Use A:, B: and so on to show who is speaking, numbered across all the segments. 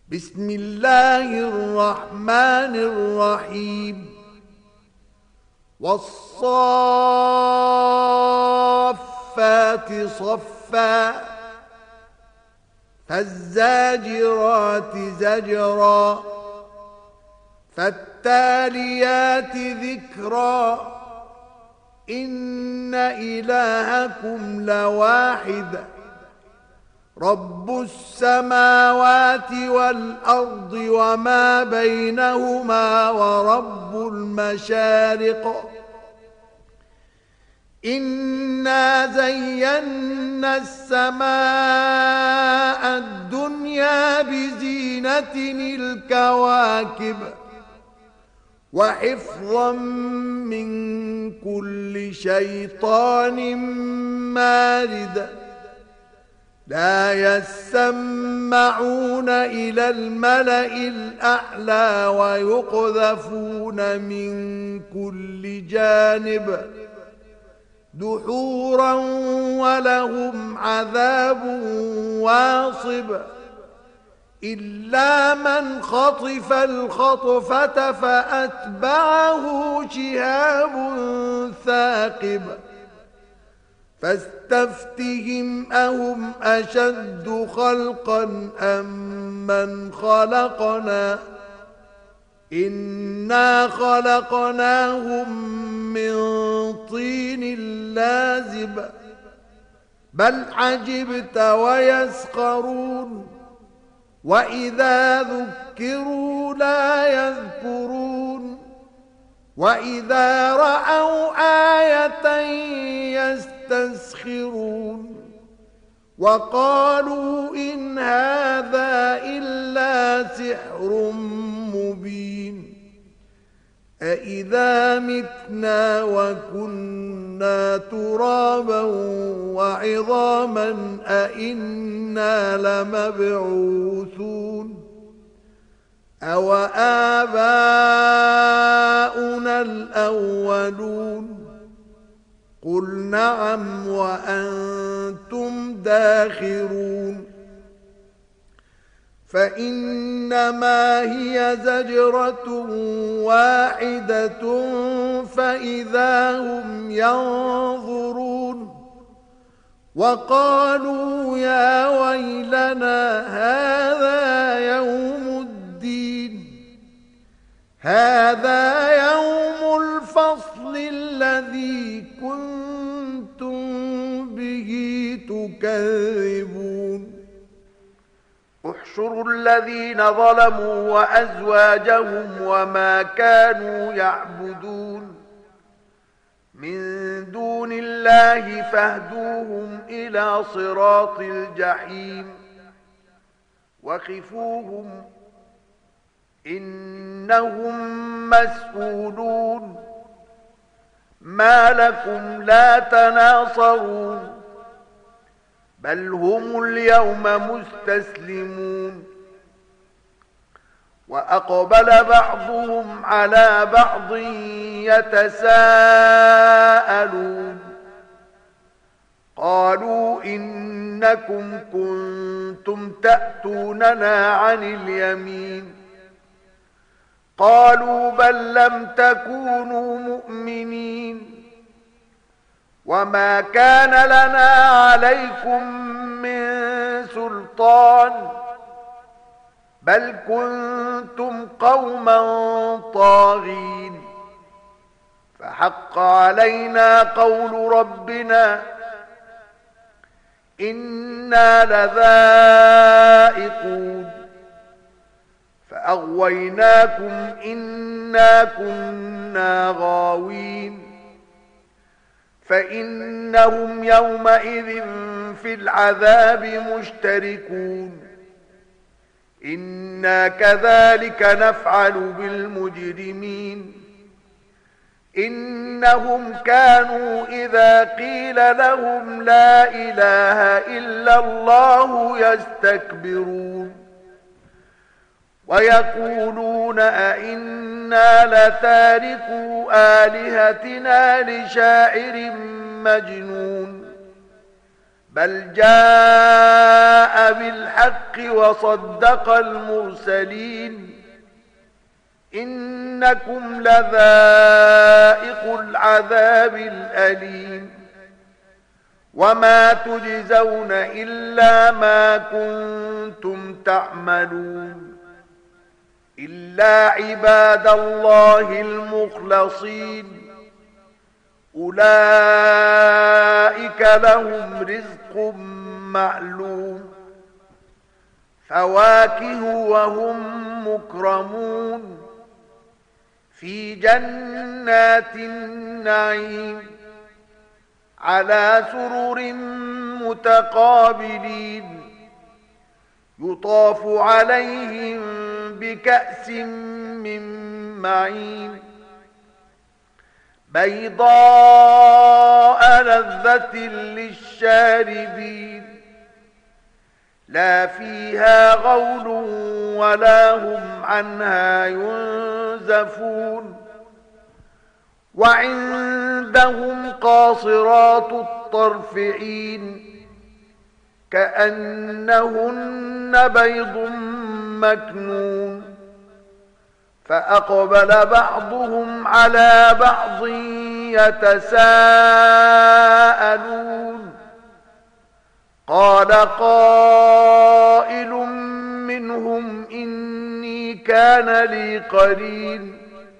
A: بسم الله الرحمن الرحيم والصافات صفا فالزاجرات زجرا فالتاليات ذكرا إن إلهكم لواحد رب السماوات والأرض وما بينهما ورب المشارق إنا زينا السماء الدنيا بزينة الكواكب وحفظا من كل شيطان مارد لا يسمعون إلى الملأ الأعلى ويقذفون من كل جانب دحورا ولهم عذاب واصب إلا من خطف الخطفة فأتبعه شهاب ثاقب فاستفتهم أهم أشد خلقا أم من خلقنا إنا خلقناهم من طين لازب بل عجبت ويسخرون وإذا ذكروا لا يذكرون وإذا رأوا آية يستسخرون وقالوا إن هذا إلا سحر مبين أإذا متنا وكنا ترابا وعظاما أإنا لمبعوثون أو آباؤنا الأولون قل نعم وأنتم داخرون فإنما هي زجرة واحدة فإذا هم ينظرون وقالوا يا ويلنا هذا يوم الدين هذا يوم الفصل الذي كنتم به تكذبون احشروا الذين ظلموا وأزواجهم وما كانوا يعبدون من دون الله فاهدوهم إلى صراط الجحيم وخفوهم إنهم مسؤولون ما لكم لا تناصرون بل هم اليوم مستسلمون وأقبل بعضهم على بعض يتساءلون قالوا إنكم كنتم تأتوننا عن اليمين قالوا بل لم تكونوا مؤمنين وما كان لنا عليكم من سلطان بل كنتم قوما طاغين فحق علينا قول ربنا إنا لذائقون فأغويناكم إنا كنا غاوين فإنهم يومئذ في العذاب مشتركون إنا كذلك نفعل بالمجرمين إنهم كانوا إذا قيل لهم لا إله إلا الله يستكبرون ويقولون أئنا لتاركو آلهتنا لشاعر مجنون بل جاء بالحق وصدق المرسلين إنكم لذائق العذاب الأليم وما تجزون إلا ما كنتم تعملون إلا عباد الله المخلصين أولئك لهم رزق معلوم فواكه وهم مكرمون في جنات النعيم على سرر متقابلين يطاف عليهم بكأس من معين بيضاء لذة للشاربين لا فيها غول ولا هم عنها ينزفون وعندهم قاصرات الطرف عين كأنهن بيض مكنون فأقبل بعضهم على بعض يتساءلون قال قائل منهم إني كان لي قرين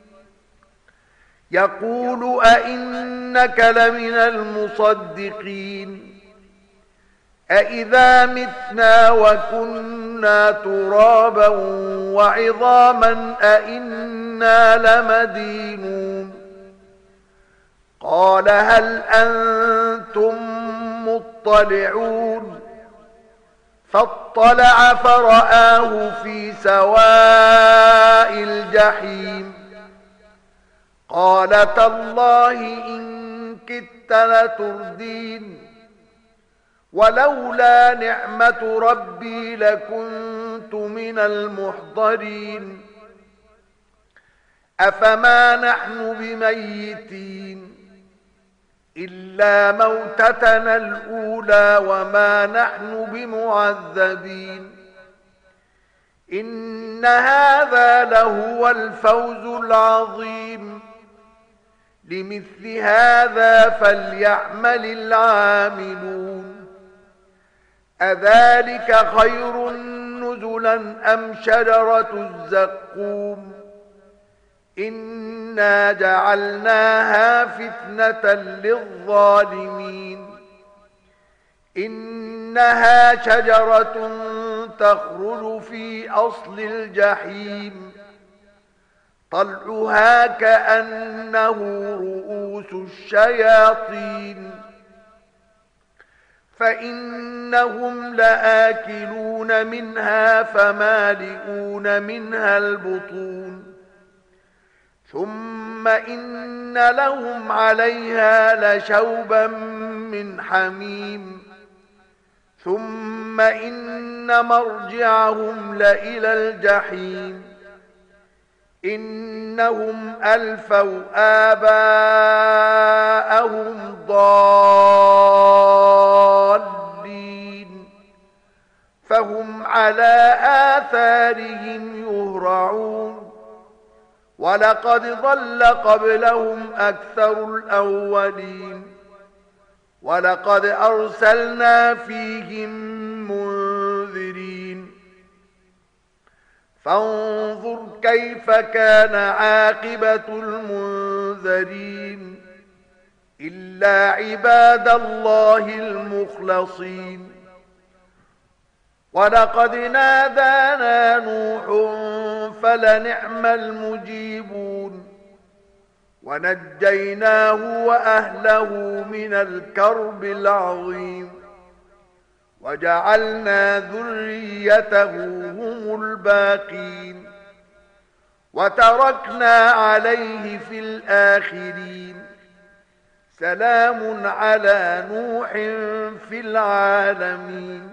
A: يقول أئنك لمن المصدقين أئذا متنا وكنا ترابا وعظاما أئنا لمدينون قال هل أنتم مطلعون فاطلع فرآه في سواء الجحيم قال تالله إن كدت لتردين ولولا نعمة ربي لكنت من المحضرين أفما نحن بميتين إلا موتتنا الأولى وما نحن بمعذبين إن هذا لهو الفوز العظيم لمثل هذا فليعمل العاملون أذلك خير نزلا أم شجرة الزقوم إنا جعلناها فتنة للظالمين إنها شجرة تخرج في أصل الجحيم طلعها كأنه رؤوس الشياطين فإنهم لآكلون منها فمالئون منها البطون ثم إن لهم عليها لشوبا من حميم ثم إن مرجعهم لإلى الجحيم إنهم ألفوا آباءهم ضالين فهم على آثارهم يهرعون ولقد ضل قبلهم أكثر الأولين ولقد أرسلنا فيهم منذرين فانظر كيف كان عاقبة المنذرين إلا عباد الله المخلصين ولقد نادانا نوح فلنعم المجيبون ونجيناه وأهله من الكرب العظيم وجعلنا ذريته هم الباقين وتركنا عليه في الآخرين سلام على نوح في العالمين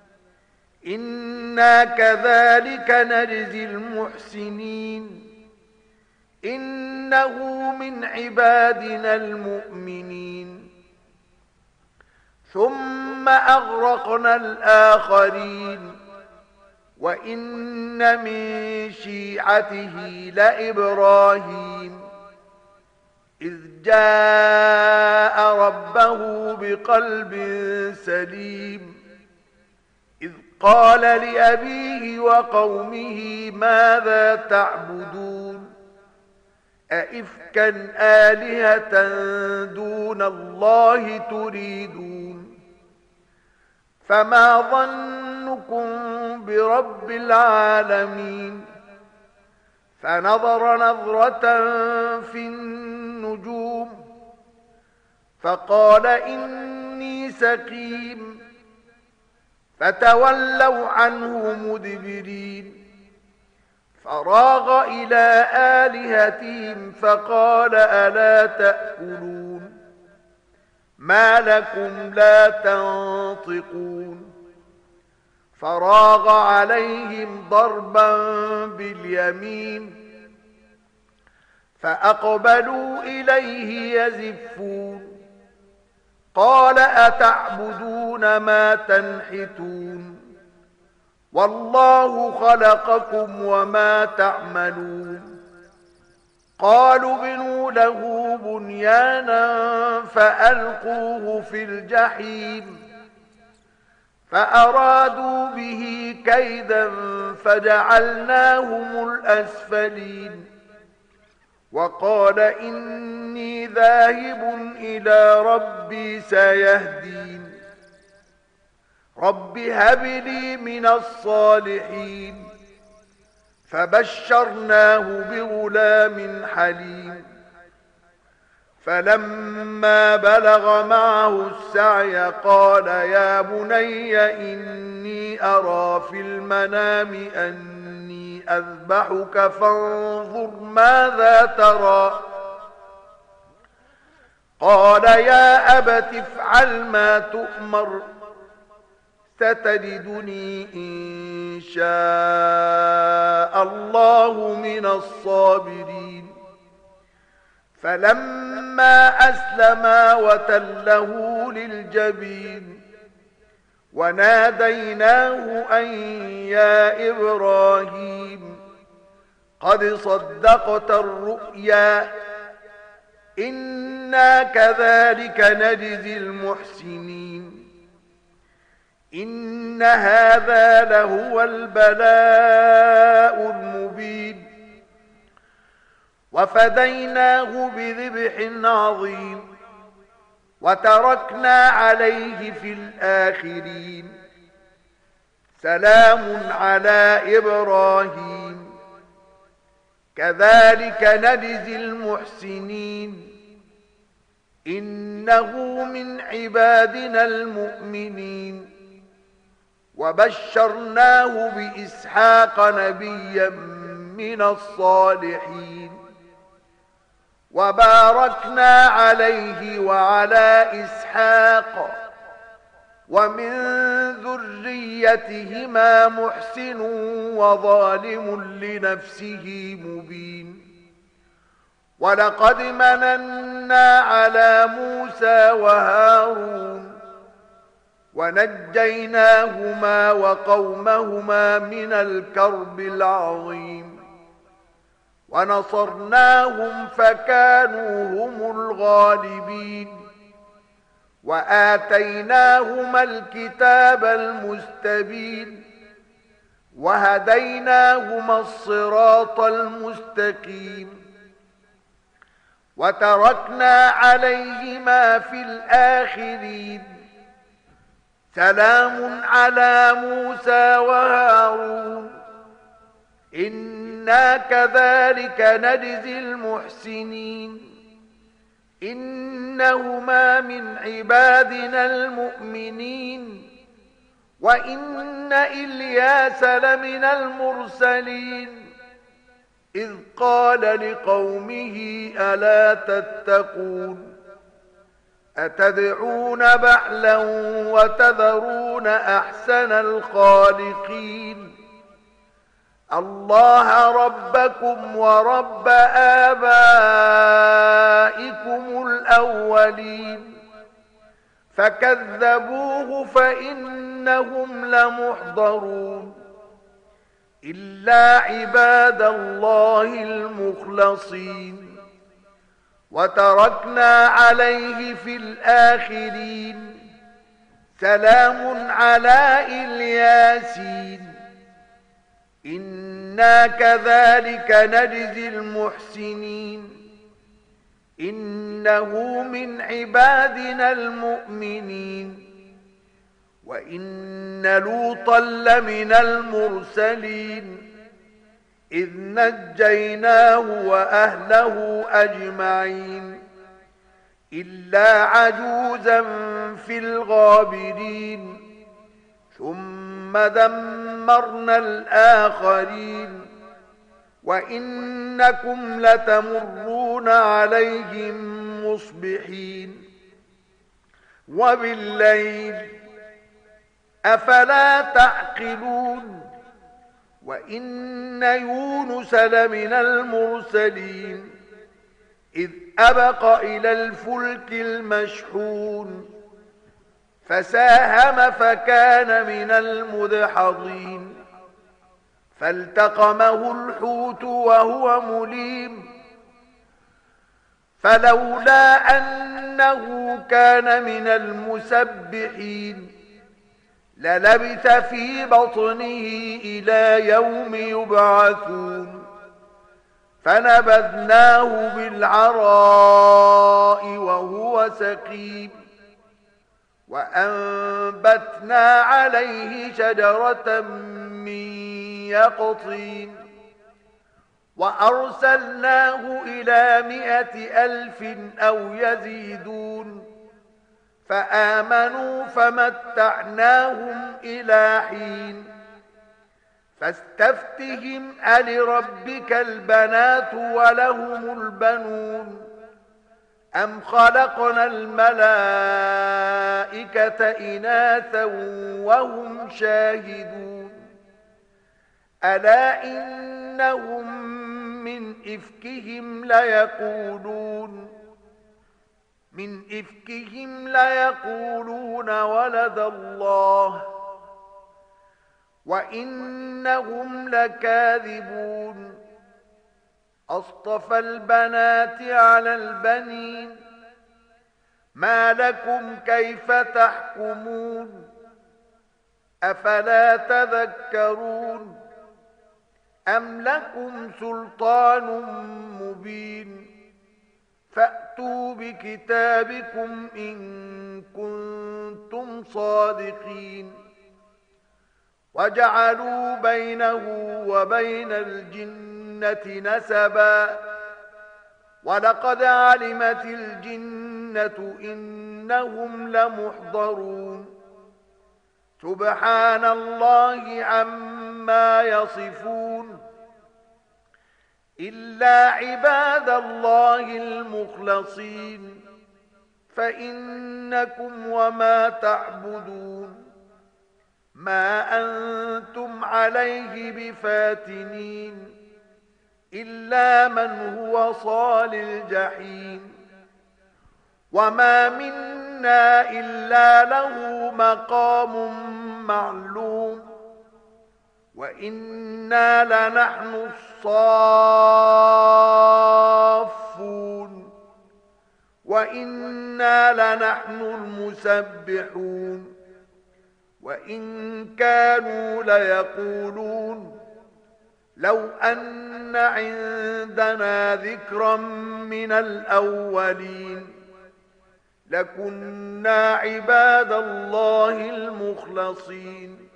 A: إنا كذلك نجزي المحسنين إنه من عبادنا المؤمنين ثم أغرقنا الآخرين وإن من شيعته لإبراهيم إذ جاء ربه بقلب سليم إذ قال لأبيه وقومه ماذا تعبدون أئفكا آلهة دون الله تريدون فما ظنكم برب العالمين فنظر نظرة في النجوم فقال إني سقيم فتولوا عنه مدبرين فراغ إلى آلهتهم فقال ألا تأكلون ما لكم لا تنطقون فراغ عليهم ضربا باليمين فأقبلوا إليه يزفون قال أتعبدون ما تنحتون والله خلقكم وما تعملون قالوا بنوا له بنيانا فألقوه في الجحيم فأرادوا به كيدا فجعلناهم الأسفلين وقال إني ذاهب إلى ربي سيهدين رب هب لي من الصالحين فبشرناه بغلام حليم فلما بلغ معه السعي قال يا بني إني أرى في المنام أني أذبحك فانظر ماذا ترى قال يا أبت افعل ما تؤمر ستجدني إن شاء الله من الصابرين فلما أسلما وتله للجبين وناديناه أن يا إبراهيم قد صدقت الرؤيا إنا كذلك نجزي المحسنين إن هذا لهو البلاء المبين وفديناه بذبح عظيم وتركنا عليه في الآخرين سلام على إبراهيم كذلك نجزي المحسنين إنه من عبادنا المؤمنين وبشرناه بإسحاق نبيا من الصالحين وباركنا عليه وعلى إسحاق ومن ذريتهما محسن وظالم لنفسه مبين ولقد مننا على موسى وهارون ونجيناهما وقومهما من الكرب العظيم ونصرناهم فكانوا هم الغالبين وآتيناهما الكتاب المستبين وهديناهما الصراط المستقيم وتركنا عليهما في الآخرين سلام على موسى وهارون إنا كذلك نجزي المحسنين إنهما من عبادنا المؤمنين وإن إلياس لمن المرسلين إذ قال لقومه ألا تتقون أتدعون بعلا وتذرون أحسن الخالقين الله ربكم ورب آبائكم الأولين فكذبوه فإنهم لمحضرون إلا عباد الله المخلصين وتركنا عليه في الآخرين سلام على الياسين إنا كذلك نجزي المحسنين إنه من عبادنا المؤمنين وإن لوطا لمن المرسلين إذ نجيناه وأهله أجمعين إلا عجوزا في الغابرين ثم دمرنا الآخرين وإنكم لتمرون عليهم مصبحين وبالليل أفلا تعقلون وإن يونس لمن المرسلين إذ أبق إلى الفلك المشحون فساهم فكان من المدحضين فالتقمه الحوت وهو مليم فلولا أنه كان من المسبحين للبث في بطنه إلى يوم يبعثون فنبذناه بالعراء وهو سقيم وأنبتنا عليه شجرة من يقطين وأرسلناه إلى 100,000 أو يزيدون فآمنوا فمتعناهم إلى حين فاستفتهم ألربك البنات ولهم البنون أم خلقنا الملائكة إناثا وهم شاهدون ألا إنهم من إفكهم ليقولون ولد الله وإنهم لكاذبون أصطفى البنات على البنين ما لكم كيف تحكمون أفلا تذكرون أم لكم سلطان مبين فأتوا بكتابكم إن كنتم صادقين وجعلوا بينه وبين الجنة نسبا ولقد علمت الجنة إنهم لمحضرون سبحان الله عما يصفون إلا عباد الله المخلصين فإنكم وما تعبدون ما أنتم عليه بفاتنين إلا من هو صال الجحيم وما منا إلا له مقام معلوم وإنا لنحن الصافون وإنا لنحن المسبحون وإن كانوا ليقولون لو أن عندنا ذكرا من الأولين لكنا عباد الله المخلصين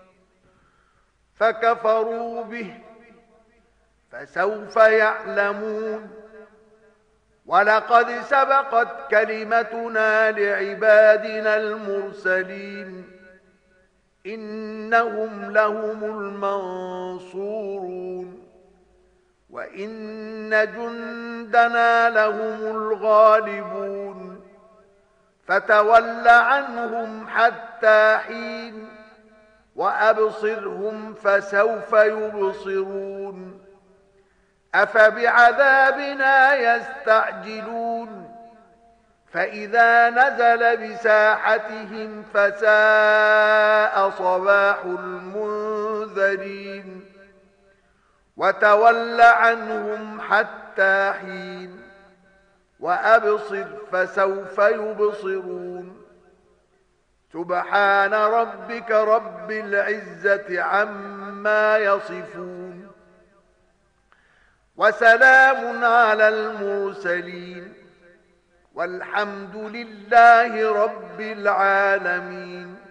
A: فكفروا به فسوف يعلمون ولقد سبقت كلمتنا لعبادنا المرسلين إنهم لهم المنصورون وإن جندنا لهم الغالبون فتول عنهم حتى حين وأبصرهم فسوف يبصرون أفبعذابنا يستعجلون فإذا نزل بساحتهم فساء صباح المنذرين وتول عنهم حتى حين وأبصر فسوف يبصرون سبحان ربك رب العزة عما يصفون وسلام على المرسلين والحمد لله رب العالمين.